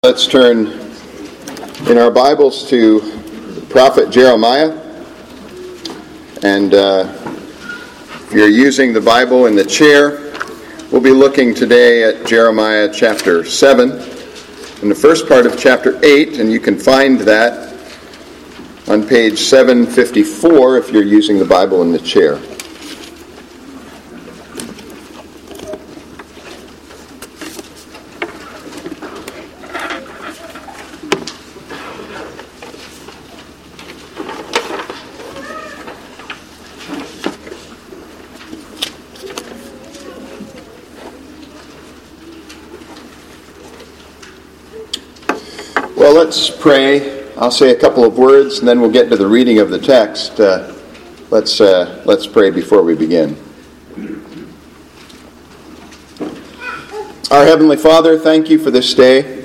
Let's turn in our Bibles to the prophet Jeremiah. And if you're using the Bible in the chair, we'll be looking today at Jeremiah chapter 7 and the first part of chapter 8, and you can find that on page 754 if you're using the Bible in the chair. Well, let's pray. I'll say a couple of words, and then we'll get to the reading of the text. Let's pray before we begin. Our Heavenly Father, thank you for this day.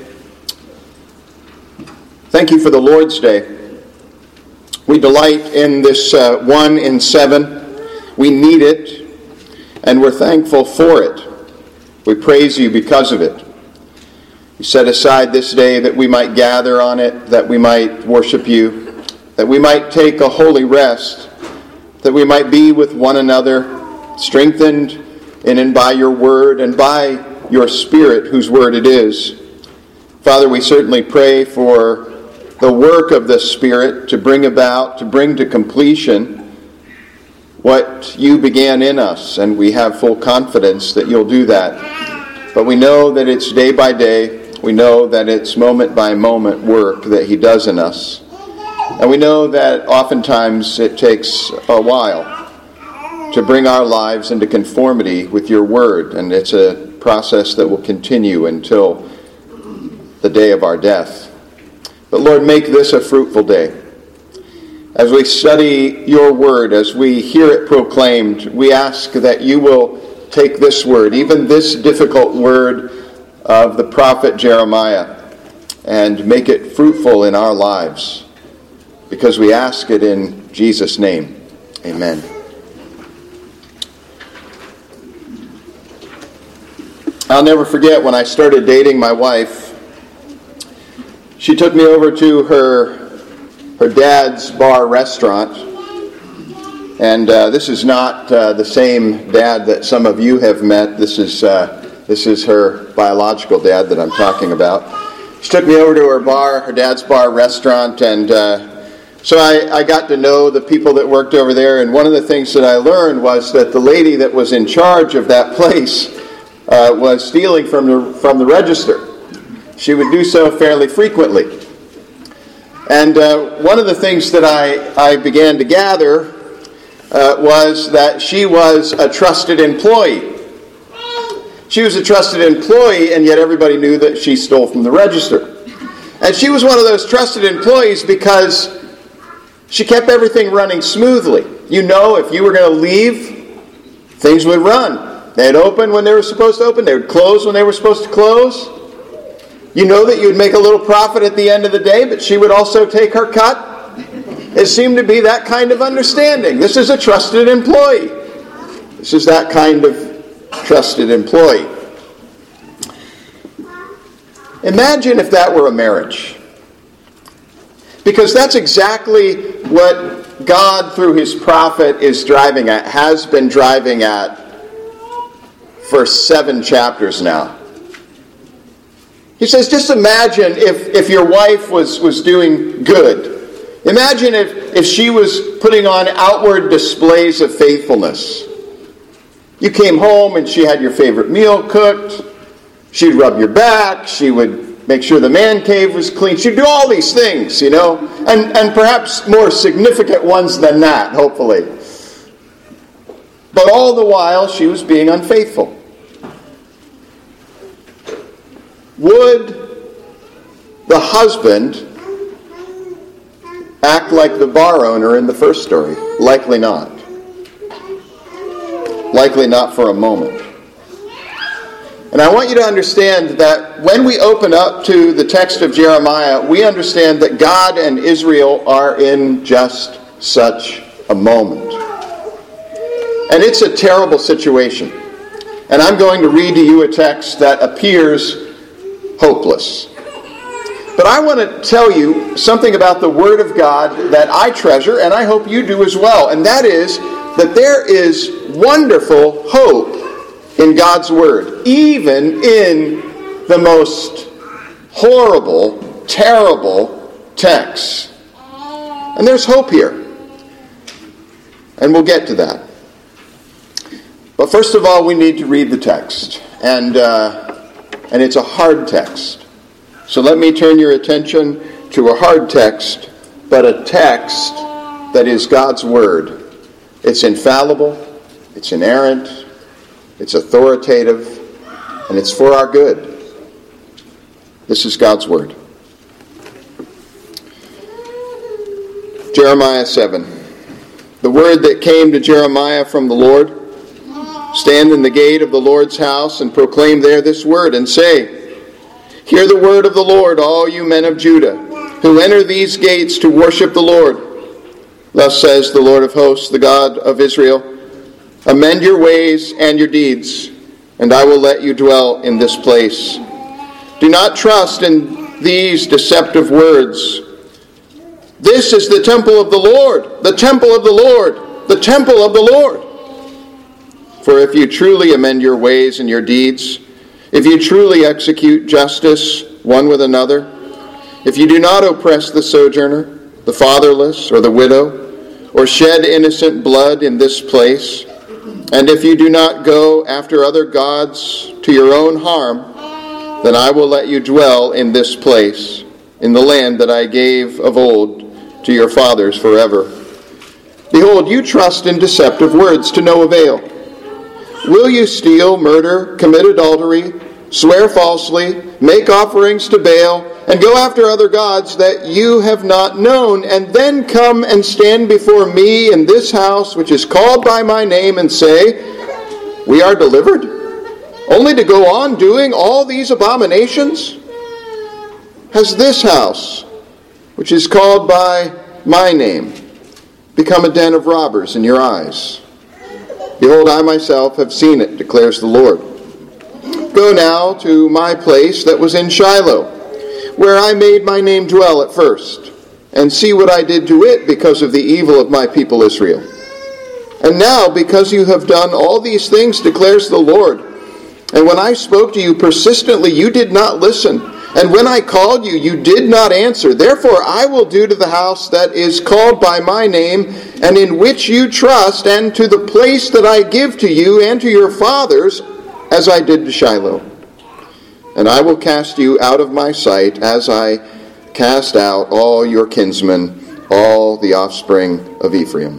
Thank you for the Lord's Day. We delight in this 1 in 7. We need it, and we're thankful for it. We praise you because of it. You set aside this day that we might gather on it, that we might worship you, that we might take a holy rest, that we might be with one another, strengthened in and by your word and by your Spirit, whose word it is. Father, we certainly pray for the work of the Spirit to bring to completion what you began in us, and we have full confidence that you'll do that. But we know that it's day by day. We know that it's moment by moment work that he does in us. And we know that oftentimes it takes a while to bring our lives into conformity with your word. And it's a process that will continue until the day of our death. But Lord, make this a fruitful day. As we study your word, as we hear it proclaimed, we ask that you will take this word, even this difficult word of the prophet Jeremiah, and make it fruitful in our lives, because we ask it in Jesus' name. Amen. I'll never forget when I started dating my wife. She took me over to her dad's bar restaurant, and this is not the same dad that some of you have met. This is her biological dad that I'm talking about. She took me over to her dad's bar restaurant, and so I got to know the people that worked over there, and one of the things that I learned was that the lady that was in charge of that place was stealing from the register. She would do so fairly frequently. And one of the things that I began to gather was that she was a trusted employee. She was a trusted employee, and yet everybody knew that she stole from the register. And she was one of those trusted employees because she kept everything running smoothly. You know, if you were going to leave, things would run. They'd open when they were supposed to open. They would close when they were supposed to close. You know that you'd make a little profit at the end of the day, but she would also take her cut. It seemed to be that kind of understanding. This is a trusted employee. This is that kind of trusted employee. Imagine if that were a marriage. Because that's exactly what God, through his prophet, is driving at, has been driving at for 7 chapters now. He says, just imagine if your wife was doing good. Imagine if she was putting on outward displays of faithfulness. You came home and she had your favorite meal cooked. She'd rub your back. She would make sure the man cave was clean. She'd do all these things, you know, and perhaps more significant ones than that, hopefully. But all the while, she was being unfaithful. Would the husband act like the bar owner in the first story? Likely not. Likely not for a moment. And I want you to understand that when we open up to the text of Jeremiah, we understand that God and Israel are in just such a moment. And it's a terrible situation. And I'm going to read to you a text that appears hopeless. But I want to tell you something about the Word of God that I treasure, and I hope you do as well. And that is that there is wonderful hope in God's Word, even in the most horrible, terrible texts. And there's hope here. And we'll get to that. But first of all, we need to read the text. And it's a hard text. So let me turn your attention to a hard text, but a text that is God's Word. It's infallible, it's inerrant, it's authoritative, and it's for our good. This is God's Word. Jeremiah 7. The word that came to Jeremiah from the Lord. Stand in the gate of the Lord's house and proclaim there this word and say, Hear the word of the Lord, all you men of Judah, who enter these gates to worship the Lord. Thus says the Lord of hosts, the God of Israel, Amend your ways and your deeds, and I will let you dwell in this place. Do not trust in these deceptive words. This is the temple of the Lord, the temple of the Lord, the temple of the Lord. For if you truly amend your ways and your deeds, if you truly execute justice one with another, if you do not oppress the sojourner, the fatherless, or the widow, or shed innocent blood in this place, and if you do not go after other gods to your own harm, then I will let you dwell in this place, in the land that I gave of old to your fathers forever. Behold, you trust in deceptive words to no avail. Will you steal, murder, commit adultery, swear falsely, make offerings to Baal, and go after other gods that you have not known, and then come and stand before me in this house which is called by my name and say, We are delivered? Only to go on doing all these abominations? Has this house, which is called by my name, become a den of robbers in your eyes? Behold, I myself have seen it, declares the Lord. Go now to my place that was in Shiloh, where I made my name dwell at first, and see what I did to it because of the evil of my people Israel. And now, because you have done all these things, declares the Lord, and when I spoke to you persistently, you did not listen, and when I called you, you did not answer. Therefore, I will do to the house that is called by my name, and in which you trust, and to the place that I give to you and to your fathers, as I did to Shiloh. And I will cast you out of my sight, as I cast out all your kinsmen, all the offspring of Ephraim.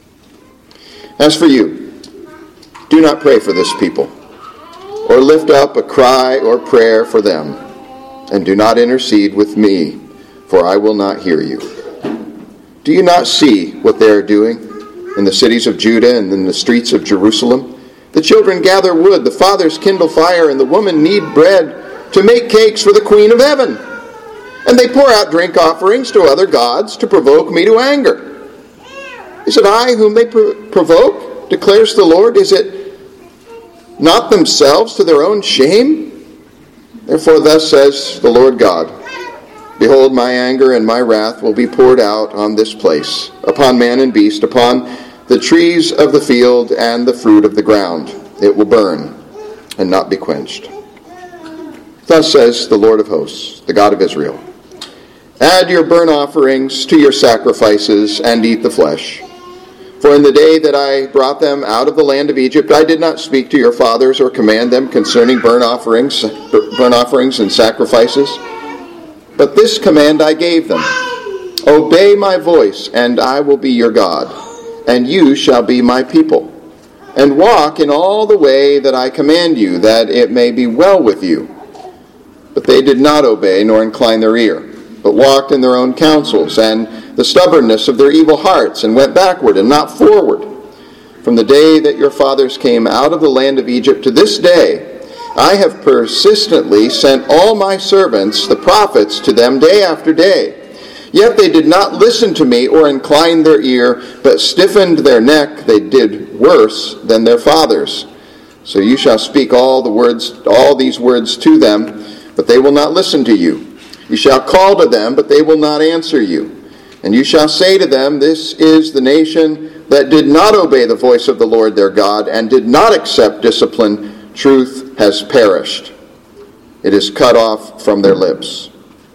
As for you, do not pray for this people, or lift up a cry or prayer for them, and do not intercede with me, for I will not hear you. Do you not see what they are doing in the cities of Judah and in the streets of Jerusalem? The children gather wood, the fathers kindle fire, and the women knead bread to make cakes for the Queen of Heaven. And they pour out drink offerings to other gods to provoke me to anger. Is it I whom they provoke, declares the Lord? Is it not themselves to their own shame? Therefore thus says the Lord God, Behold, my anger and my wrath will be poured out on this place, upon man and beast, upon the trees of the field and the fruit of the ground. It will burn and not be quenched. Thus says the Lord of hosts, the God of Israel, Add your burnt offerings to your sacrifices and eat the flesh. For in the day that I brought them out of the land of Egypt, I did not speak to your fathers or command them concerning burnt offerings and sacrifices. But this command I gave them, Obey my voice, and I will be your God, and you shall be my people. And walk in all the way that I command you, that it may be well with you. But they did not obey nor incline their ear, but walked in their own counsels, and the stubbornness of their evil hearts, and went backward and not forward. From the day that your fathers came out of the land of Egypt to this day, I have persistently sent all my servants, the prophets, to them day after day. Yet they did not listen to me or incline their ear, but stiffened their neck. They did worse than their fathers. So you shall speak all these words to them, but they will not listen to you. You shall call to them, but they will not answer you. And you shall say to them, this is the nation that did not obey the voice of the Lord their God and did not accept discipline. Truth has perished. It is cut off from their lips.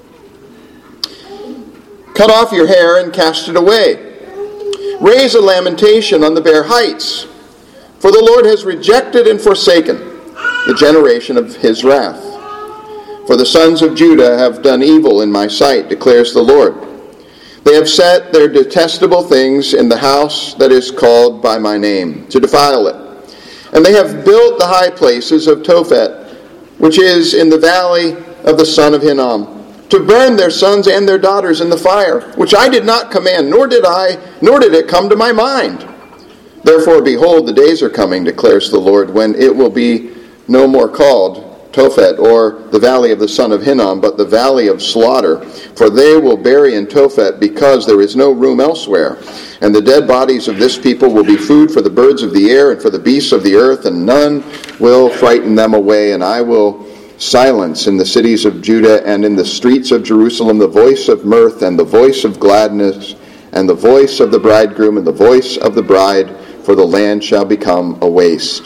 Cut off your hair and cast it away. Raise a lamentation on the bare heights. For the Lord has rejected and forsaken the generation of his wrath. For the sons of Judah have done evil in my sight, declares the Lord. They have set their detestable things in the house that is called by my name, to defile it. And they have built the high places of Tophet, which is in the valley of the son of Hinnom, to burn their sons and their daughters in the fire, which I did not command, nor did it come to my mind. Therefore, behold, the days are coming, declares the Lord, when it will be no more called Tophet, or the valley of the son of Hinnom, but the valley of slaughter. For they will bury in Tophet, because there is no room elsewhere. And the dead bodies of this people will be food for the birds of the air and for the beasts of the earth, and none will frighten them away. And I will silence in the cities of Judah and in the streets of Jerusalem the voice of mirth and the voice of gladness and the voice of the bridegroom and the voice of the bride, for the land shall become a waste.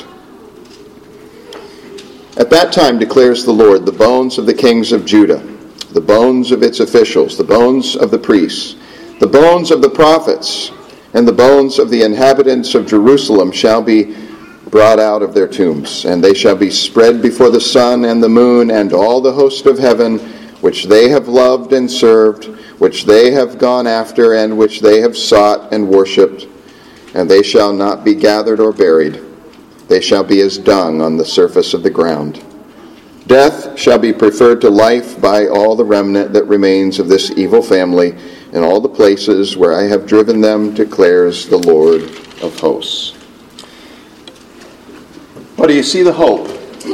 At that time, declares the Lord, the bones of the kings of Judah, the bones of its officials, the bones of the priests, the bones of the prophets, and the bones of the inhabitants of Jerusalem shall be brought out of their tombs, and they shall be spread before the sun and the moon and all the host of heaven, which they have loved and served, which they have gone after, and which they have sought and worshipped, and they shall not be gathered or buried. They shall be as dung on the surface of the ground. Death shall be preferred to life by all the remnant that remains of this evil family in all the places where I have driven them, declares the Lord of hosts. Well, do you see the hope?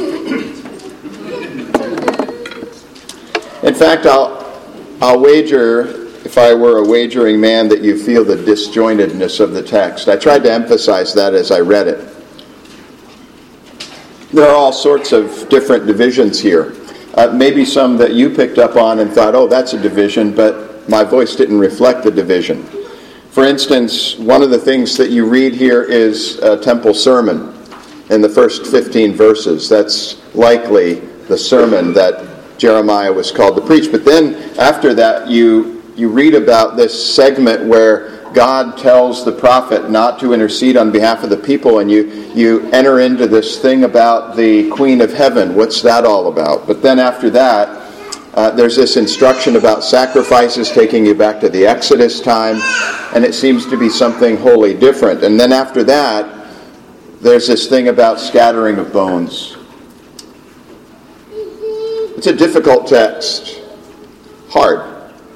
In fact, I'll wager, if I were a wagering man, that you feel the disjointedness of the text. I tried to emphasize that as I read it. There are all sorts of different divisions here. Maybe some that you picked up on and thought, oh, that's a division, but my voice didn't reflect the division. For instance, one of the things that you read here is a temple sermon in the first 15 verses. That's likely the sermon that Jeremiah was called to preach. But then after that, you read about this segment where God tells the prophet not to intercede on behalf of the people, and you enter into this thing about the Queen of Heaven. What's that all about? But then after that, there's this instruction about sacrifices taking you back to the Exodus time, and it seems to be something wholly different. And then after that, there's this thing about scattering of bones. It's a difficult text. Hard.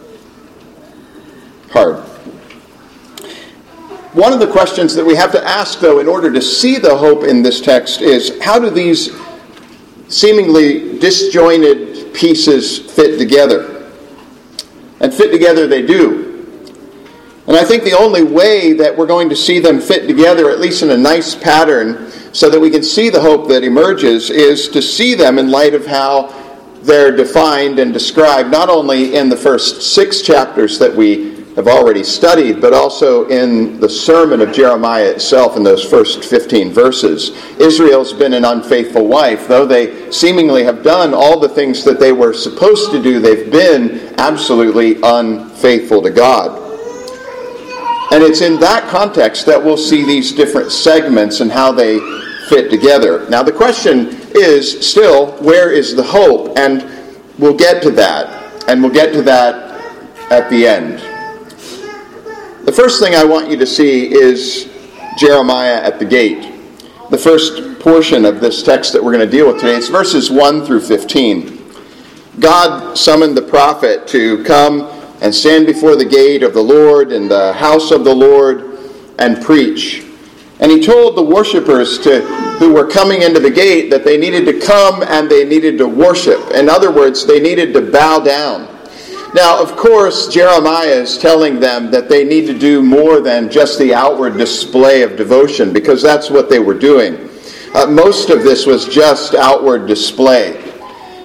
One of the questions that we have to ask, though, in order to see the hope in this text is, how do these seemingly disjointed pieces fit together? And fit together they do. And I think the only way that we're going to see them fit together, at least in a nice pattern, so that we can see the hope that emerges, is to see them in light of how they're defined and described, not only in the first 6 chapters that we have already studied, but also in the sermon of Jeremiah itself in those first 15 verses. Israel's been an unfaithful wife. Though they seemingly have done all the things that they were supposed to do, they've been absolutely unfaithful to God. And it's in that context that we'll see these different segments and how they fit together. Now the question is still, where is the hope? And we'll get to that. And we'll get to that at the end. The first thing I want you to see is Jeremiah at the gate. The first portion of this text that we're going to deal with today, it's verses 1 through 15. God summoned the prophet to come and stand before the gate of the Lord in the house of the Lord and preach. And he told the worshipers who were coming into the gate that they needed to come and they needed to worship. In other words, they needed to bow down. Now, of course, Jeremiah is telling them that they need to do more than just the outward display of devotion, because that's what they were doing. Most of this was just outward display.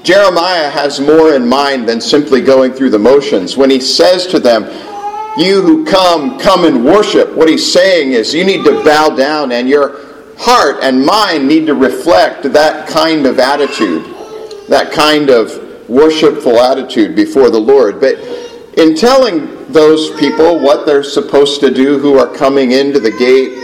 Jeremiah has more in mind than simply going through the motions. When he says to them, you who come and worship, what he's saying is you need to bow down, and your heart and mind need to reflect that kind of attitude, that kind of worshipful attitude before the Lord. But in telling those people what they're supposed to do who are coming into the gate,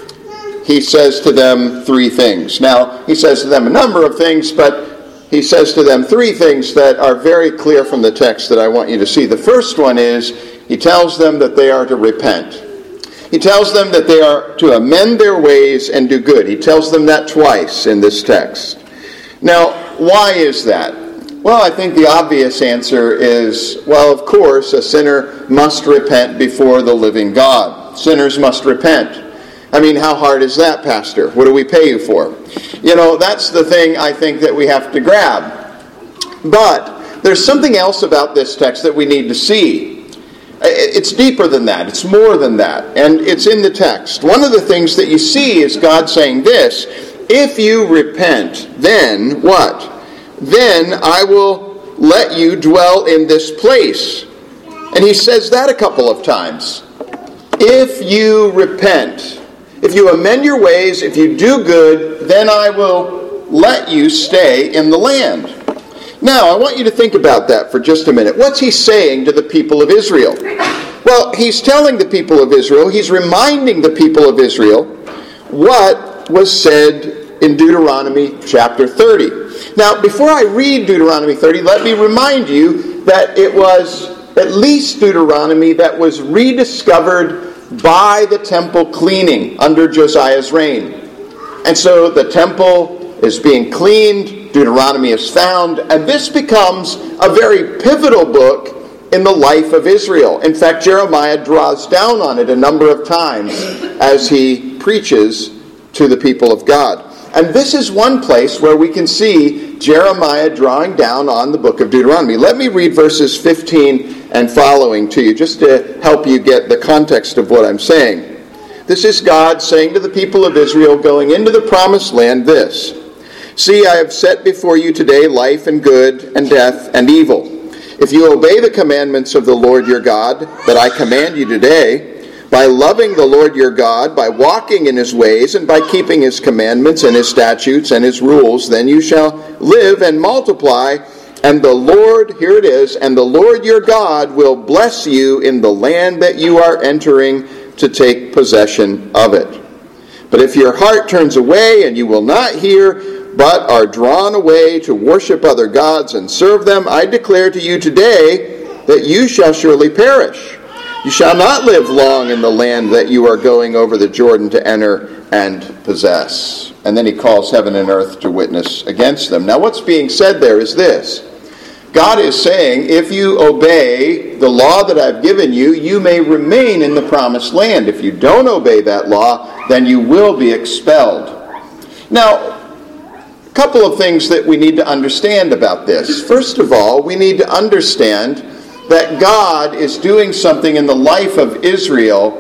he says to them three things. Now, he says to them a number of things, but he says to them three things that are very clear from the text that I want you to see. The first one is, he tells them that they are to repent. He tells them that they are to amend their ways and do good. He tells them that twice in this text. Now, why is that? Well, I think the obvious answer is, well, of course, a sinner must repent before the living God. Sinners must repent. I mean, how hard is that, Pastor? What do we pay you for? You know, that's the thing I think that we have to grab. But there's something else about this text that we need to see. It's deeper than that. It's more than that. And it's in the text. One of the things that you see is God saying this, if you repent, then what? Then I will let you dwell in this place. And he says that a couple of times. If you repent, if you amend your ways, if you do good, then I will let you stay in the land. Now, I want you to think about that for just a minute. What's he saying to the people of Israel? Well, he's telling the people of Israel, he's reminding the people of Israel what was said in Deuteronomy chapter 30. Now, before I read Deuteronomy 30, let me remind you that it was at least Deuteronomy that was rediscovered by the temple cleaning under Josiah's reign. And so the temple is being cleaned, Deuteronomy is found, and this becomes a very pivotal book in the life of Israel. In fact, Jeremiah draws down on it a number of times as he preaches to the people of God. And this is one place where we can see Jeremiah drawing down on the book of Deuteronomy. Let me read verses 15 and following to you, just to help you get the context of what I'm saying. This is God saying to the people of Israel going into the promised land this, see, I have set before you today life and good and death and evil. If you obey the commandments of the Lord your God that I command you today, by loving the Lord your God, by walking in his ways, and by keeping his commandments and his statutes and his rules, then you shall live and multiply, and the Lord, here it is, and the Lord your God will bless you in the land that you are entering to take possession of it. But if your heart turns away and you will not hear, but are drawn away to worship other gods and serve them, I declare to you today that you shall surely perish. You shall not live long in the land that you are going over the Jordan to enter and possess. And then he calls heaven and earth to witness against them. Now what's being said there is this. God is saying, if you obey the law that I've given you, you may remain in the promised land. If you don't obey that law, then you will be expelled. Now, a couple of things that we need to understand about this. First of all, we need to understand that God is doing something in the life of Israel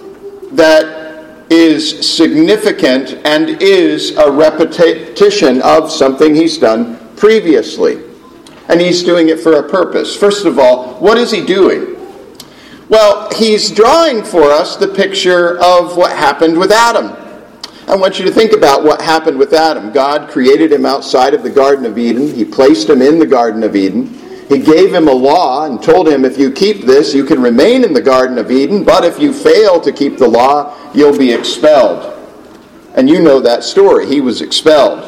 that is significant and is a repetition of something he's done previously. And he's doing it for a purpose. First of all, what is he doing? Well, he's drawing for us the picture of what happened with Adam. I want you to think about what happened with Adam. God created him outside of the Garden of Eden. He placed him in the Garden of Eden. He gave him a law and told him, if you keep this, you can remain in the Garden of Eden, but if you fail to keep the law, you'll be expelled. And you know that story. He was expelled.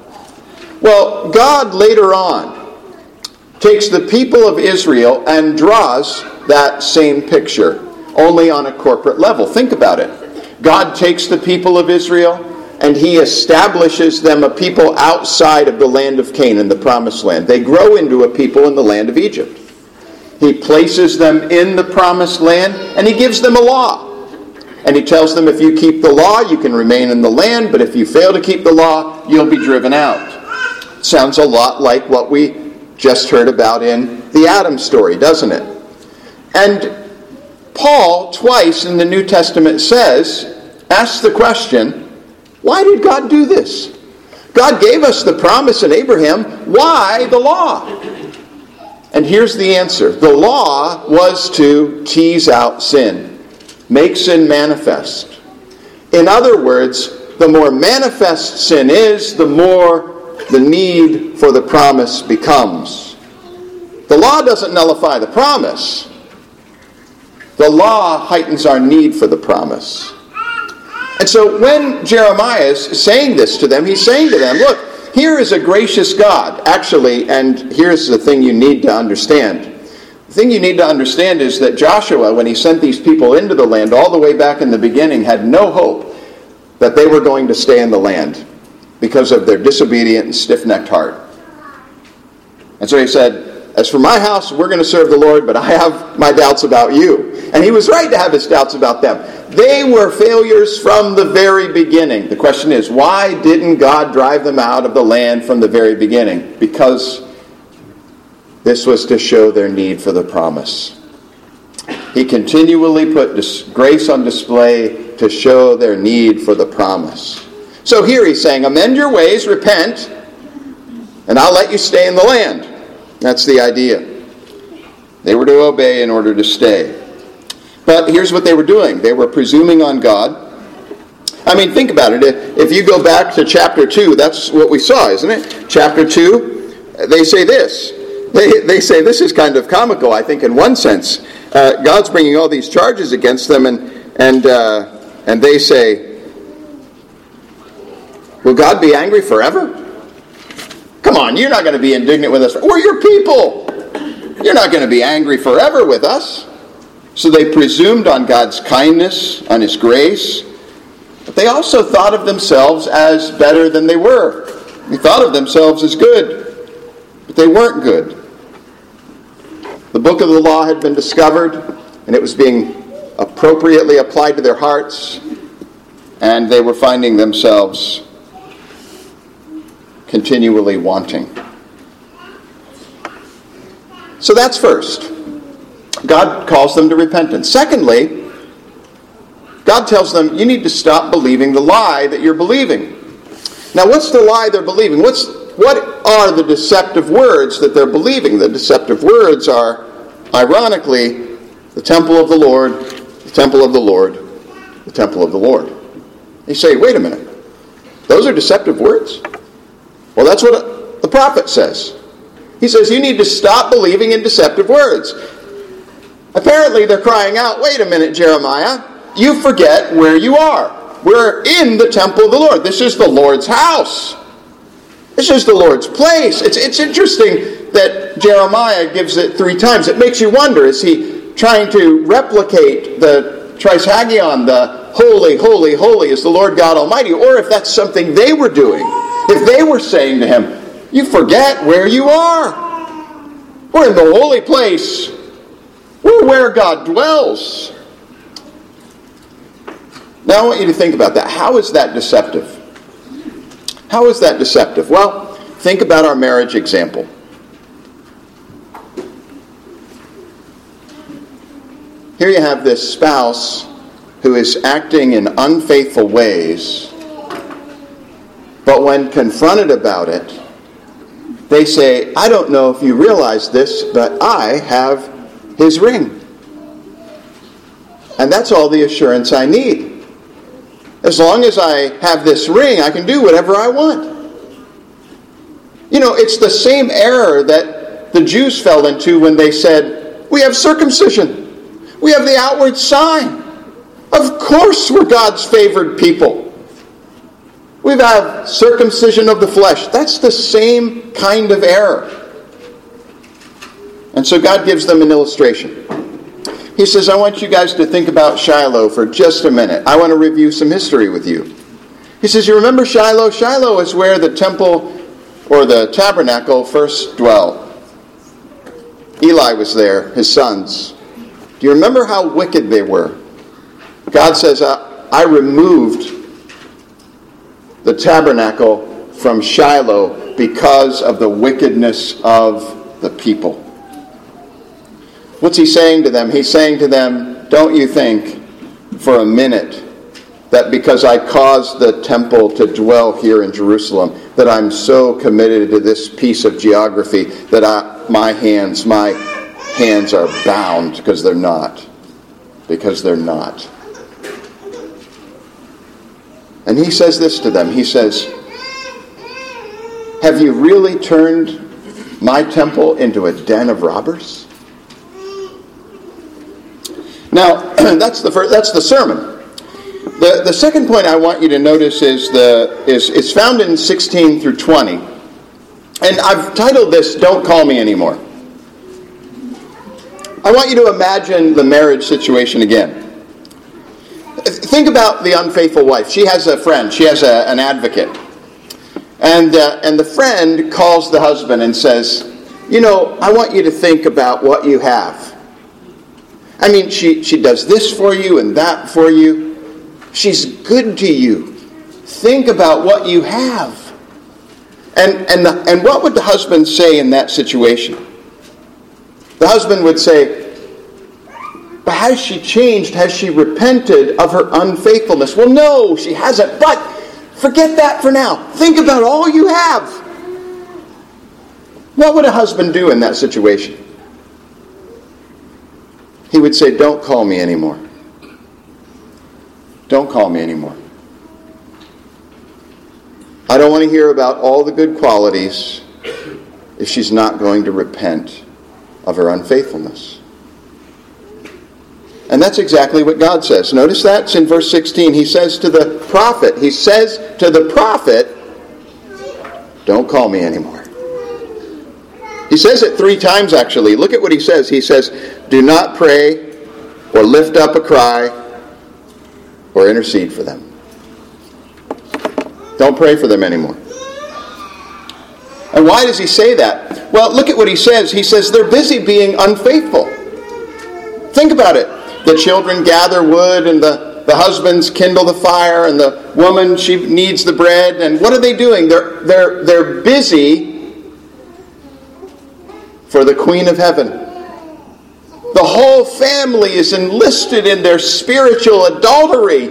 Well, God later on takes the people of Israel and draws that same picture, only on a corporate level. Think about it. God takes the people of Israel and he establishes them a people outside of the land of Canaan, the promised land. They grow into a people in the land of Egypt. He places them in the promised land and he gives them a law. And he tells them, if you keep the law, you can remain in the land, but if you fail to keep the law, you'll be driven out. Sounds a lot like what we just heard about in the Adam story, doesn't it? And Paul, twice in the New Testament asks the question, why did God do this? God gave us the promise in Abraham. Why the law? And here's the answer. The law was to tease out sin, make sin manifest. In other words, the more manifest sin is, the more the need for the promise becomes. The law doesn't nullify the promise. The law heightens our need for the promise. And so when Jeremiah is saying this to them, he's saying to them, look, here is a gracious God. Actually, and here's the thing you need to understand. The thing you need to understand is that Joshua, when he sent these people into the land all the way back in the beginning, had no hope that they were going to stay in the land because of their disobedient and stiff-necked heart. And so he said, as for my house, we're going to serve the Lord, but I have my doubts about you. And he was right to have his doubts about them. They were failures from the very beginning. The question is, why didn't God drive them out of the land from the very beginning? Because this was to show their need for the promise. He continually put grace on display to show their need for the promise. So here he's saying, amend your ways, repent, and I'll let you stay in the land. That's the idea. They were to obey in order to stay. But here's what they were doing. They were presuming on God. I mean, think about it. If you go back to chapter 2, that's what we saw, isn't it? Chapter 2, they say this. They say this is kind of comical, I think, in one sense. God's bringing all these charges against them, and they say, will God be angry forever? Come on, you're not going to be indignant with us. We're your people. You're not going to be angry forever with us. So they presumed on God's kindness, on his grace. But they also thought of themselves as better than they were. They thought of themselves as good. But they weren't good. The book of the law had been discovered, and it was being appropriately applied to their hearts. And they were finding themselves continually wanting. So that's first. God calls them to repentance. Secondly, God tells them, you need to stop believing the lie that you're believing. Now, what's the lie they're believing? What are the deceptive words that they're believing? The deceptive words are, ironically, the temple of the Lord, the temple of the Lord, the temple of the Lord. You say, wait a minute. Those are deceptive words? Well, that's what the prophet says. He says, you need to stop believing in deceptive words. Apparently, they're crying out, wait a minute, Jeremiah, you forget where you are. We're in the temple of the Lord. This is the Lord's house. This is the Lord's place. It's interesting that Jeremiah gives it 3 times. It makes you wonder, is he trying to replicate the Trisagion, the holy, holy, holy is the Lord God Almighty, or if that's something they were doing. If they were saying to him, you forget where you are. We're in the holy place. We're where God dwells. Now I want you to think about that. How is that deceptive? How is that deceptive? Well, think about our marriage example. Here you have this spouse who is acting in unfaithful ways, but when confronted about it, they say, I don't know if you realize this, but I have his ring. And that's all the assurance I need. As long as I have this ring, I can do whatever I want. You know, it's the same error that the Jews fell into when they said, we have circumcision. We have the outward sign. Of course we're God's favored people. We have circumcision of the flesh. That's the same kind of error. And so God gives them an illustration. He says, I want you guys to think about Shiloh for just a minute. I want to review some history with you. He says, you remember Shiloh? Shiloh is where the temple or the tabernacle first dwelt. Eli was there, his sons. Do you remember how wicked they were? God says, I removed the tabernacle from Shiloh because of the wickedness of the people. What's he saying to them? He's saying to them, don't you think for a minute that because I caused the temple to dwell here in Jerusalem, that I'm so committed to this piece of geography that my hands are bound because they're not. Because they're not. And he says this to them. He says, have you really turned my temple into a den of robbers? Now, that's the sermon. The second point I want you to notice is found in 16 through 20. And I've titled this, Don't Call Me Anymore. I want you to imagine the marriage situation again. Think about the unfaithful wife. She has a friend. She has an advocate. And the friend calls the husband and says, I want you to think about what you have. I mean, she does this for you and that for you. She's good to you. Think about what you have. And what would the husband say in that situation? The husband would say, but has she changed? Has she repented of her unfaithfulness? Well, no, she hasn't. But forget that for now. Think about all you have. What would a husband do in that situation? He would say, don't call me anymore. Don't call me anymore. I don't want to hear about all the good qualities if she's not going to repent of her unfaithfulness. And that's exactly what God says. Notice that it's in verse 16. He says to the prophet, don't call me anymore. He says it 3 times actually. Look at what he says. He says, do not pray or lift up a cry or intercede for them. Don't pray for them anymore. And why does he say that? Well, look at what he says. He says they're busy being unfaithful. Think about it. The children gather wood and the husbands kindle the fire and the woman, she kneads the bread. And what are they doing? They're busy for the Queen of Heaven. The whole family is enlisted in their spiritual adultery.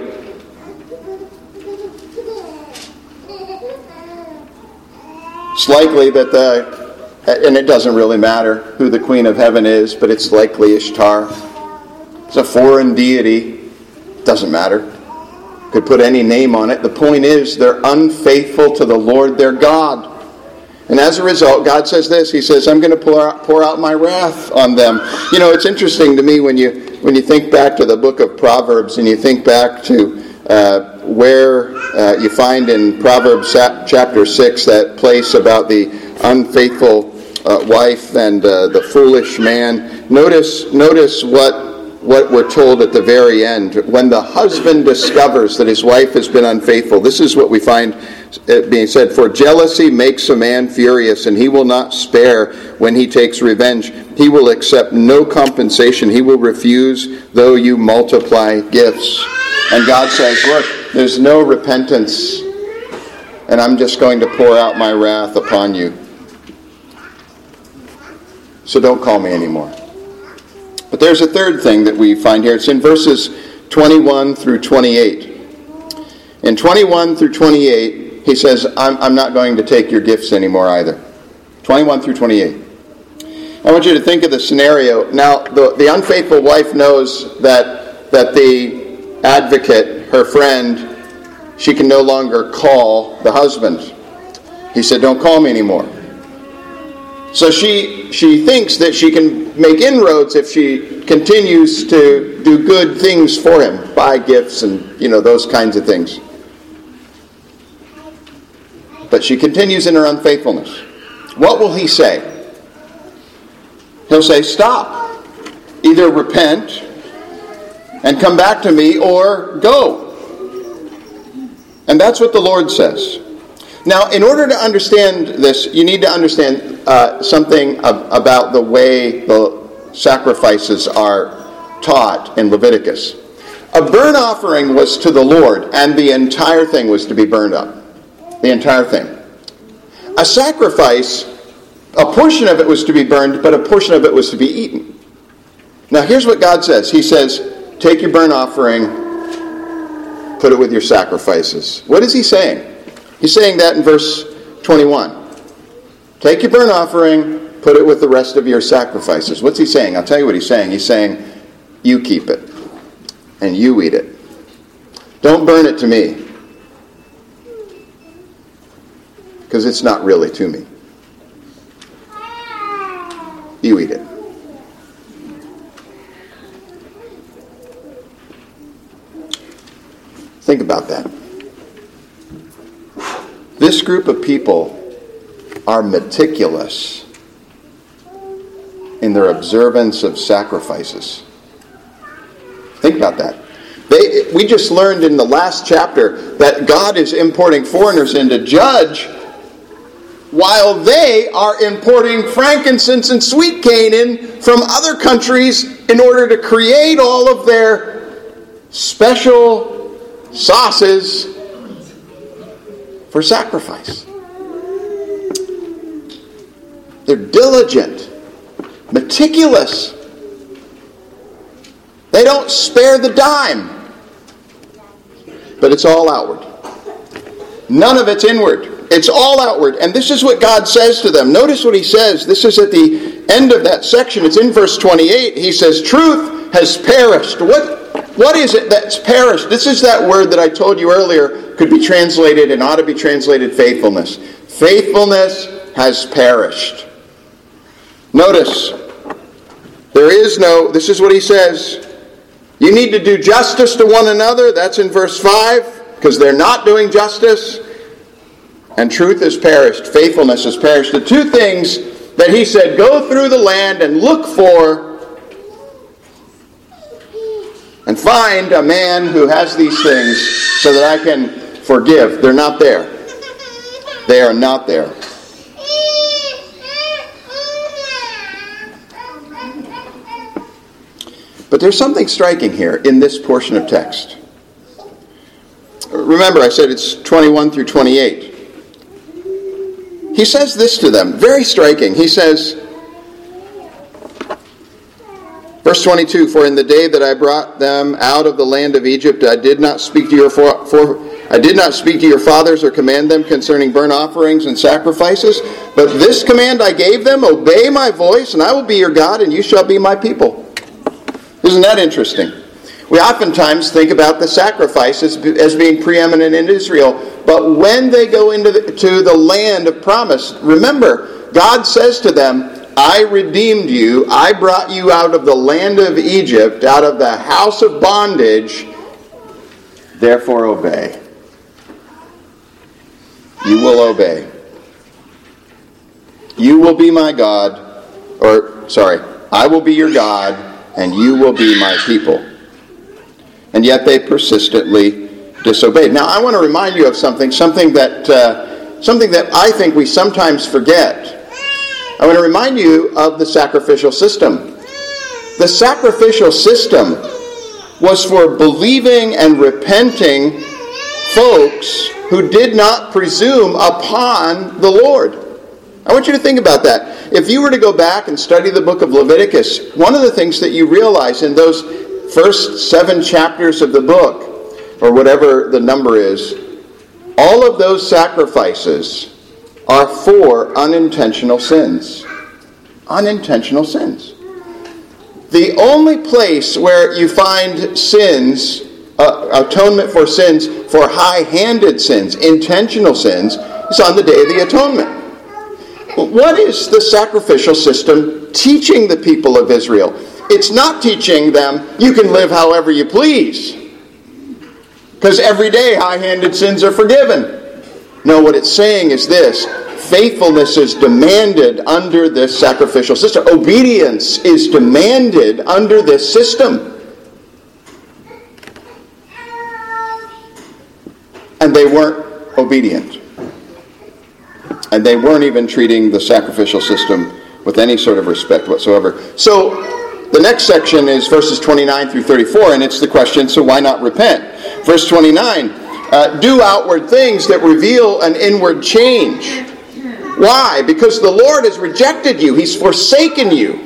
It's likely that and it doesn't really matter who the Queen of Heaven is, but it's likely Ishtar. It's a foreign deity. Doesn't matter. Could put any name on it. The point is, they're unfaithful to the Lord their God. And as a result, God says this. He says, I'm going to pour out my wrath on them. It's interesting to me when you think back to the book of Proverbs and you think back to where you find in Proverbs chapter 6 that place about the unfaithful wife and the foolish man. Notice what we're told at the very end. When the husband discovers that his wife has been unfaithful, this is what we find being said. For jealousy makes a man furious, and he will not spare when he takes revenge. He will accept no compensation. He will refuse, though you multiply gifts. And God says, look, there's no repentance, and I'm just going to pour out my wrath upon you. So don't call me anymore. But there's a third thing that we find here. It's in verses 21 through 28. In 21 through 28, he says, I'm not going to take your gifts anymore either. 21 through 28. I want you to think of the scenario. Now, the unfaithful wife knows that the advocate, her friend, she can no longer call the husband. He said, don't call me anymore. So she thinks that she can make inroads if she continues to do good things for him, buy gifts and, those kinds of things. But she continues in her unfaithfulness. What will he say? He'll say, stop. Either repent and come back to me, or go. And that's what the Lord says. Now, in order to understand this, you need to understand something about the way the sacrifices are taught in Leviticus. A burnt offering was to the Lord, and the entire thing was to be burned up. The entire thing. A sacrifice, a portion of it was to be burned, but a portion of it was to be eaten. Now, here's what God says. He says, take your burnt offering, put it with your sacrifices. What is he saying? He's saying that in verse 21. Take your burnt offering, put it with the rest of your sacrifices. What's he saying? I'll tell you what he's saying. He's saying, you keep it, and you eat it. Don't burn it to me, because it's not really to me. You eat it. Think about that. This group of people are meticulous in their observance of sacrifices. Think about that. We just learned in the last chapter that God is importing foreigners in to judge, while they are importing frankincense and sweet cane in from other countries in order to create all of their special sauces for sacrifice. They're diligent, meticulous. They don't spare the dime. But it's all outward. None of it's inward. It's all outward. And this is what God says to them. Notice what he says. This is at the end of that section. It's in verse 28. He says, truth has perished. What is it that's perished? This is that word that I told you earlier could be translated and ought to be translated faithfulness. Faithfulness has perished. Notice, this is what he says. You need to do justice to one another. That's in verse 5, because they're not doing justice. And truth has perished. Faithfulness has perished. The two things that he said, go through the land and look for and find a man who has these things so that I can forgive. They're not there. They are not there. But there's something striking here in this portion of text. Remember, I said it's 21 through 28. He says this to them, very striking. He says, verse 22, for in the day that I brought them out of the land of Egypt, I did not speak to your fathers or command them concerning burnt offerings and sacrifices. But this command I gave them, obey my voice, and I will be your God, and you shall be my people. Isn't that interesting? We oftentimes think about the sacrifices as being preeminent in Israel. But when they go into the land of promise, remember, God says to them, I redeemed you. I brought you out of the land of Egypt, out of the house of bondage. Therefore obey. You will obey. You will be my God. I will be your God, and you will be my people. And yet they persistently disobeyed. Now I want to remind you of something that I think we sometimes forget. I want to remind you of the sacrificial system. The sacrificial system was for believing and repenting folks who did not presume upon the Lord. I want you to think about that. If you were to go back and study the book of Leviticus, one of the things that you realize in those first 7 chapters of the book, or whatever the number is, all of those sacrifices are for unintentional sins. Unintentional sins. The only place where you find sins, atonement for sins, for high-handed sins, intentional sins, is on the Day of the Atonement. What is the sacrificial system teaching the people of Israel? It's not teaching them, you can live however you please, because every day high-handed sins are forgiven. No, what it's saying is this: faithfulness is demanded under this sacrificial system. Obedience is demanded under this system. And they weren't obedient. And they weren't even treating the sacrificial system with any sort of respect whatsoever. So the next section is verses 29 through 34, and it's the question, so why not repent? Verse 29, do outward things that reveal an inward change. Why? Because the Lord has rejected you. He's forsaken you.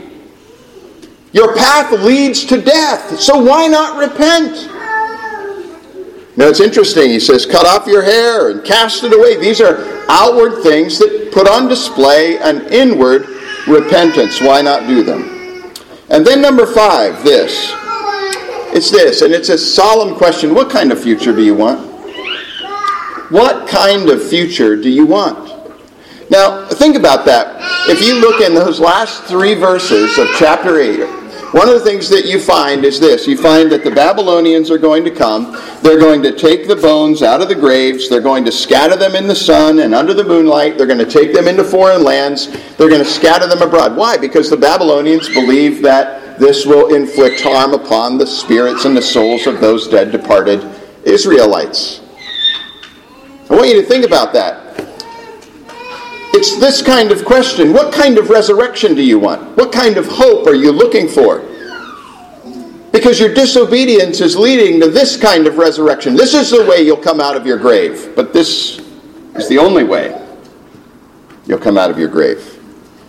Your path leads to death. So why not repent? Now it's interesting, he says, cut off your hair and cast it away. These are outward things that put on display an inward repentance. Why not do them? And then number 5, this. It's this, and it's a solemn question. What kind of future do you want? What kind of future do you want? Now, think about that. If you look in those last 3 verses of chapter 8, one of the things that you find is this. You find that the Babylonians are going to come. They're going to take the bones out of the graves. They're going to scatter them in the sun and under the moonlight. They're going to take them into foreign lands. They're going to scatter them abroad. Why? Because the Babylonians believe that this will inflict harm upon the spirits and the souls of those dead departed Israelites. I want you to think about that. It's this kind of question. What kind of resurrection do you want? What kind of hope are you looking for? Because your disobedience is leading to this kind of resurrection. This is the way you'll come out of your grave. But this is the only way you'll come out of your grave.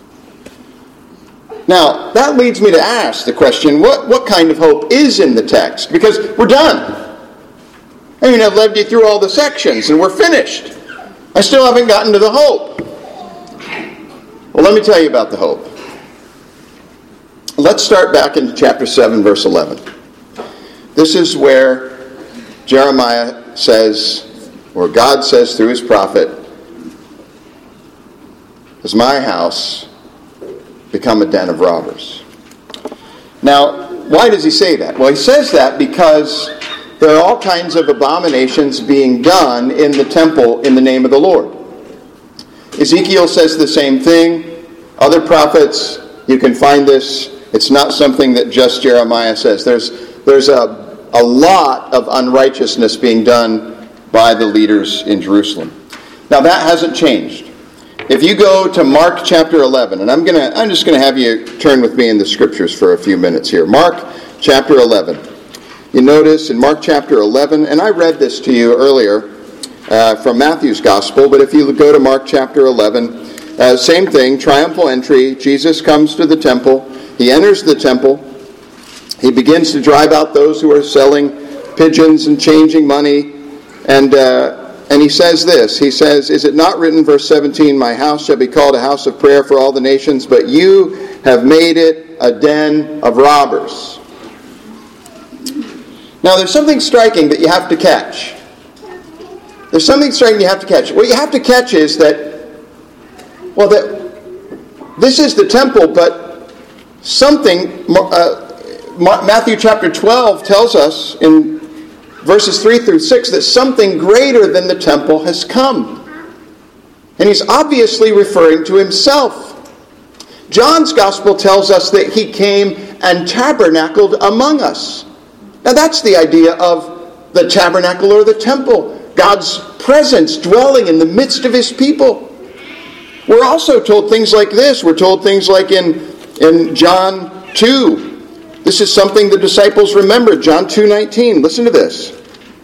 Now, that leads me to ask the question, what kind of hope is in the text? Because we're done. I mean, I've led you through all the sections and we're finished. I still haven't gotten to the hope. Well, let me tell you about the hope. Let's start back in chapter 7, verse 11. This is where Jeremiah says, or God says through his prophet, "Has my house become a den of robbers?" Now, why does he say that? Well, he says that because there are all kinds of abominations being done in the temple in the name of the Lord. Ezekiel says the same thing. Other prophets, you can find this. It's not something that just Jeremiah says. There's a lot of unrighteousness being done by the leaders in Jerusalem. Now that hasn't changed. If you go to Mark chapter 11, and I'm just going to have you turn with me in the scriptures for a few minutes here. Mark chapter 11. You notice in Mark chapter 11, and I read this to you earlier from Matthew's Gospel, but if you go to Mark chapter 11, same thing, triumphal entry. Jesus comes to the temple. He enters the temple. He begins to drive out those who are selling pigeons and changing money. And he says this. He says, "Is it not written," verse 17, "My house shall be called a house of prayer for all the nations, but you have made it a den of robbers." Now, there's something striking that you have to catch. There's something striking you have to catch. What you have to catch is that this is the temple, but something, Matthew chapter 12 tells us in verses 3 through 6 that something greater than the temple has come. And he's obviously referring to himself. John's gospel tells us that he came and tabernacled among us. Now that's the idea of the tabernacle or the temple. God's presence dwelling in the midst of his people. We're also told things like this. We're told things like in John 2. This is something the disciples remembered. John 2:19. Listen to this.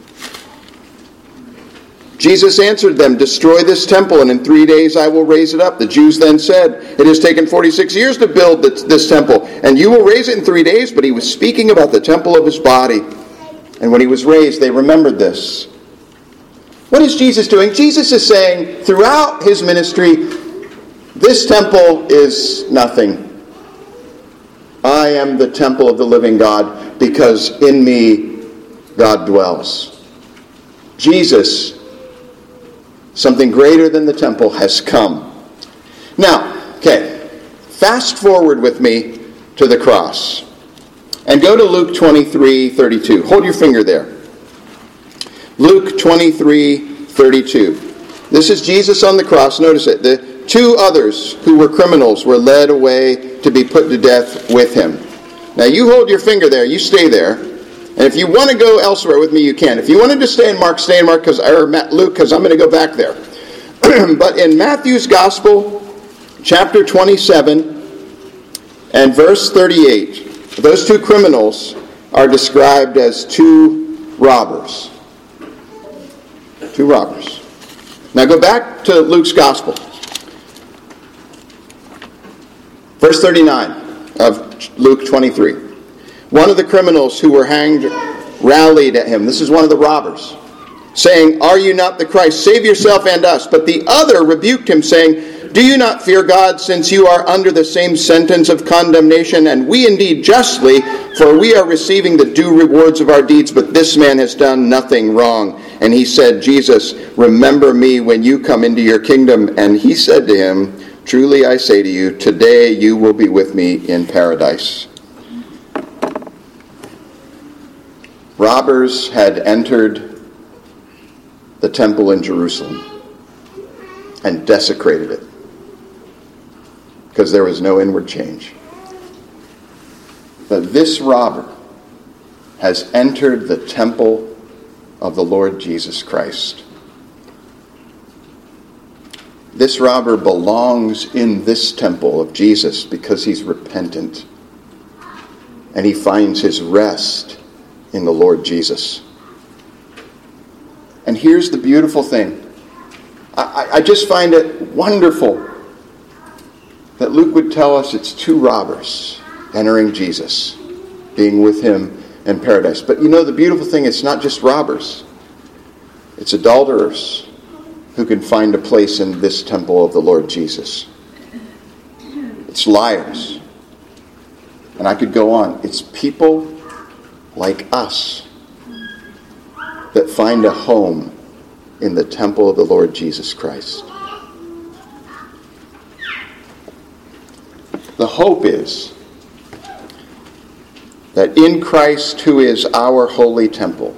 Jesus answered them, "Destroy this temple, and in 3 days I will raise it up." The Jews then said, "It has taken 46 years to build this temple, and you will raise it in 3 days?" But he was speaking about the temple of his body. And when he was raised, they remembered this. What is Jesus doing? Jesus is saying throughout his ministry, this temple is nothing. I am the temple of the living God, because in me God dwells. Jesus, something greater than the temple, has come. Now, fast forward with me to the cross. And go to Luke 23:32. Hold your finger there. Luke 23:32. This is Jesus on the cross. Notice it. The 2 others who were criminals were led away to be put to death with him. Now you hold your finger there. You stay there. And if you want to go elsewhere with me, you can. If you wanted to stay in Mark, stay in Mark, or Luke, because I'm going to go back there. But in Matthew's Gospel, chapter 27 and verse 38, those 2 criminals are described as 2 robbers. 2 robbers. Now go back to Luke's Gospel. Verse 39 of Luke 23. One of the criminals who were hanged rallied at him. This is one of the robbers. saying, "Are you not the Christ? Save yourself and us." But the other rebuked him, saying, "Do you not fear God, since you are under the same sentence of condemnation? And we indeed justly, for we are receiving the due rewards of our deeds, but this man has done nothing wrong." And he said, "Jesus, remember me when you come into your kingdom." And he said to him, "Truly I say to you, today you will be with me in paradise." Robbers had entered the temple in Jerusalem and desecrated it because there was no inward change. But this robber has entered the temple of the Lord Jesus Christ. This robber belongs in this temple of Jesus because he's repentant and he finds his rest in the Lord Jesus. And here's the beautiful thing. I just find it wonderful that Luke would tell us it's two robbers entering Jesus, being with him in paradise. But you know, the beautiful thing, it's not just robbers. It's adulterers who can find a place in this temple of the Lord Jesus. It's liars. And I could go on. It's people like us that find a home in the temple of the Lord Jesus Christ. The hope is that in Christ, who is our holy temple,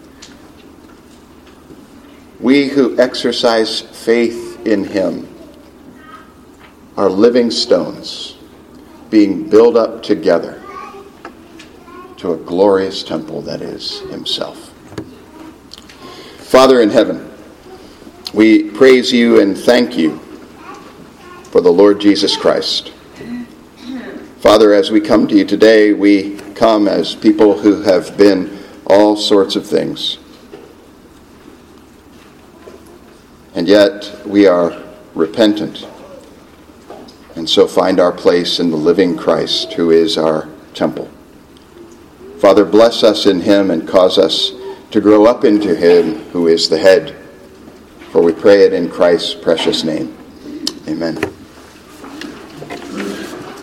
we who exercise faith in him are living stones being built up together to a glorious temple that is himself. Father in heaven, we praise you and thank you for the Lord Jesus Christ. Father, as we come to you today, we come as people who have been all sorts of things. And yet we are repentant and so find our place in the living Christ, who is our temple. Father, bless us in him and cause us to grow up into him who is the head. For we pray it in Christ's precious name. Amen.